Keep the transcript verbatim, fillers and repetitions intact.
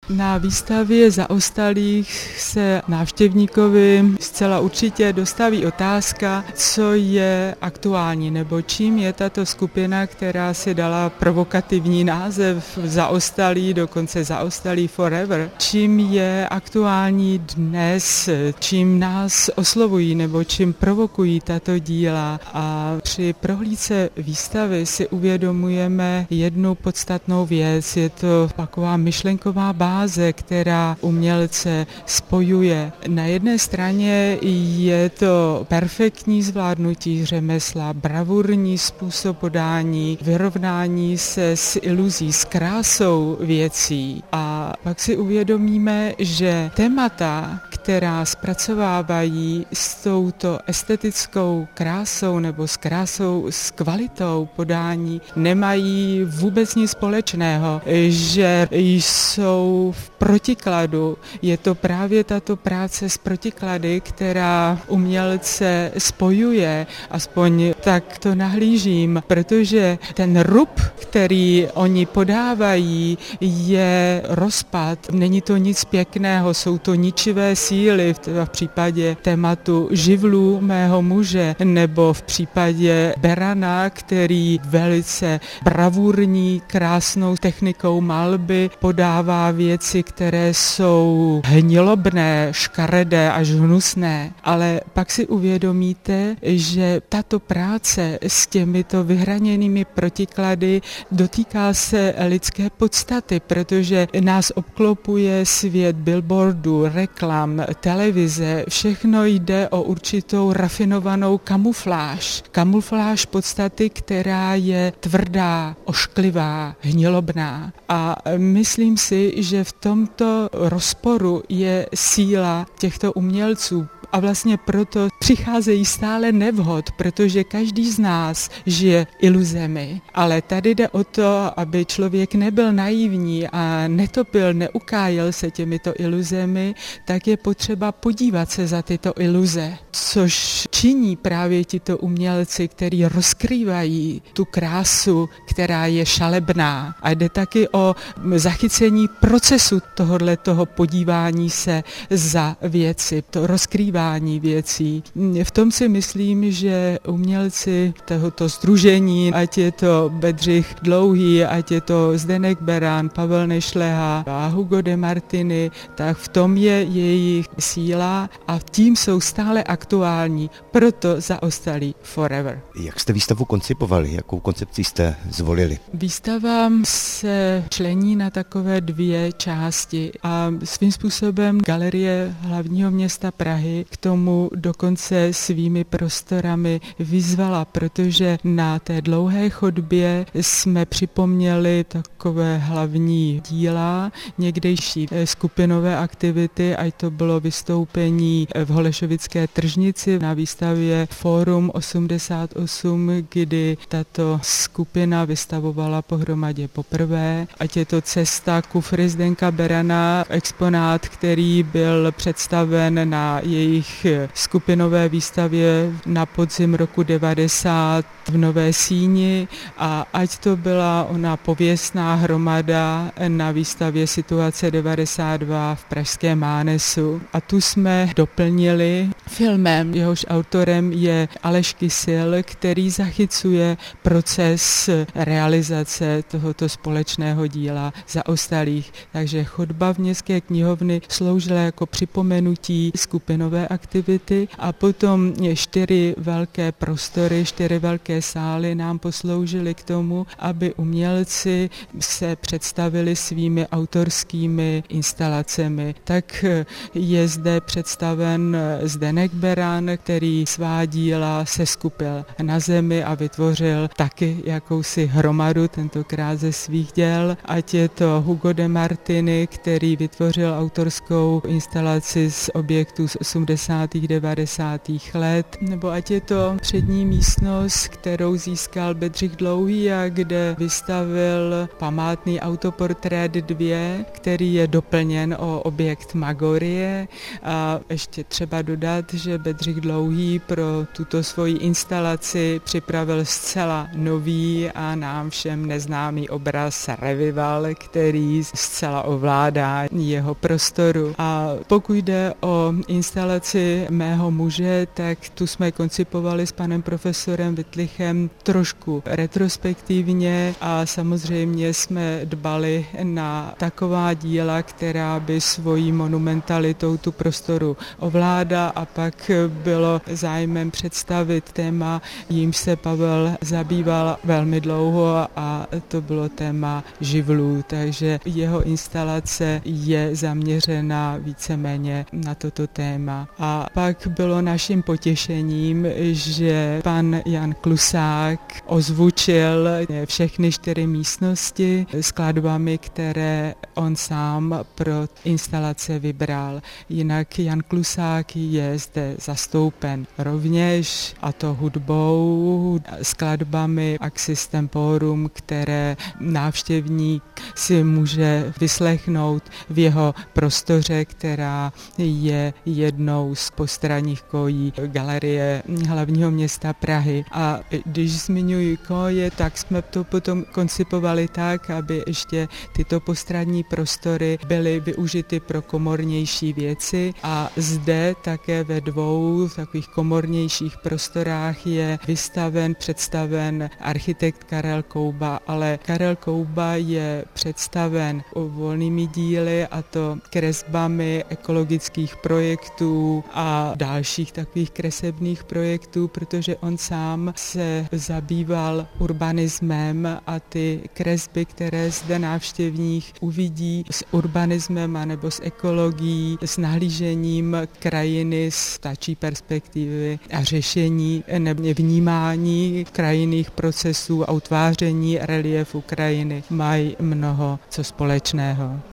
Na výstavě zaostalých se návštěvníkovi zcela určitě dostaví otázka, co je aktuální, nebo čím je tato skupina, která si dala provokativní název zaostalý, dokonce zaostalý forever, čím je aktuální dnes, čím nás oslovují nebo čím provokují tato díla. A při prohlídce výstavy si uvědomujeme jednu podstatnou věc. Je to taková myšlenková báze, která umělce spojuje. Na jedné straně je to perfektní zvládnutí řemesla, bravurní způsob podání, vyrovnání se s iluzí, s krásou věcí. A pak si uvědomíme, že témata, která zpracovávají s touto estetickou krásou nebo s krásou, s kvalitou podání, nemají vůbec nic společného, že jsou v protikladu. Je to právě tato práce s protiklady, která umělce spojuje, aspoň tak to nahlížím, protože ten rub, který oni podávají, je rozpad. Není to nic pěkného, jsou to ničivé síly v případě tématu živlů mého muže, nebo v případě Berana, který velice bravurní, krásnou technikou malby podává věci, které jsou hnilobné, škaredé až hnusné. Ale pak si uvědomíte, že tato práce s těmito vyhraněnými protiklady dotýká se lidské podstaty, protože nás obklopuje svět billboardů, reklam, televize. Všechno jde o určitou rafinovanou kamufláž. Kamufláž podstaty, která je tvrdá, ošklivá, hnilobná. A myslím si, že v tomto rozporu je síla těchto umělců. A vlastně proto přicházejí stále nevhod, protože každý z nás žije iluzemi. Ale tady jde o to, aby člověk nebyl naivní a netopil, neukájel se těmito iluzemi, tak je potřeba podívat se za tyto iluze. Což činí právě tito umělci, kteří rozkrývají tu krásu, která je šalebná. A jde taky o zachycení procesu tohoto podívání se za věci, to rozkrývání věcí. V tom si myslím, že umělci tohoto sdružení, ať je to Bedřich Dlouhý, ať je to Zdeněk Beran, Pavel Nešleha a Hugo de Martini, tak v tom je jejich síla a tím jsou stále aktuální, proto zaostalí forever. Jak jste výstavu koncipovali? Jakou koncepci jste zvolili? Výstava se člení na takové dvě části a svým způsobem Galerie hlavního města Prahy k tomu dokonce svými prostorami vyzvala, protože na té dlouhé chodbě jsme připomněli takové hlavní díla, někdejší skupinové aktivity, ať to bylo vystoupení v Holešovické tržnici na výstavě Fórum osmdesát osm, kdy tato skupina vystavovala pohromadě poprvé, ať je to cesta kufry Zdenka Berana, exponát, který byl představen na jejich skupinové výstavě na podzim roku devadesát v Nové Síni, a ať to byla ona pověstná hromada na výstavě Situace devadesát dva v pražském Mánesu. A tu jsme doplnili filmem, jehož autorem je Aleš Kysil, který zachycuje proces realizace tohoto společného díla zaostalých. Takže chodba v Městské knihovny sloužila jako připomenutí skupinové aktivity a potom čtyři velké prostory, čtyři velké sály nám posloužily k tomu, aby umělci se představili svými autorskými instalacemi. Tak je zde představen Zdeněk Beran, který svá díla seskupil na zemi a vytvořil taky jakousi hromadu, tentokrát ze svých děl. Ať je to Hugo de Martini, který vytvořil autorskou instalaci z objektů z osmdesátých devadesátých let, nebo ať je to přední místnost, kterou získal Bedřich Dlouhý a kde vystavil památný autoportrét dvě, který je doplněn o objekt Magorie a ještě třeba dodat, že Bedřich Dlouhý pro tuto svoji instalaci připravil zcela nový a nám všem neznámý obraz Revival, který zcela ovládá jeho prostoru. A pokud jde o instalaci mého muže, tak tu jsme koncipovali s panem profesorem Wittlichem trošku retrospektivně a samozřejmě jsme dbali na taková díla, která by svojí monumentalitou tu prostoru ovládá, a pak bylo zájmem představit téma, jímž se Pavel zabýval velmi dlouho, a to bylo téma živlů, takže jeho instalace je zaměřena víceméně na toto téma. A pak bylo naším potěšením, že pan Jan Klusák ozvučil všechny čtyři místnosti skladbami, které on sám pro instalace vybral. Jinak Jan Klusák je zde zastoupen rovněž, a to hudbou, skladbami Axis Temporum, které návštěvník si může vyslechnout v jeho prostoře, která je jednou z postranních kojí Galerie hlavního města Prahy. A když zmiňuji koje, tak jsme to potom koncipovali tak, aby ještě tyto postranní prostory byly využity pro komornější věci, a zde také ve dvou takových komornějších prostorách je vystaven, představen architekt Karel Kouba, ale Karel Kouba je představen volnými díly, a to kresbami ekologických projektů a dalších takových kresebných projektů, protože on sám se zabýval urbanismem a ty kresby, které zde návštěvník uvidí s urbanismem anebo s ekologií, s nahlížením krajiny z ptačí perspektivy a řešení nebo vnímání krajinných procesů a utváření reliefu krajiny, mají mnoho co společného.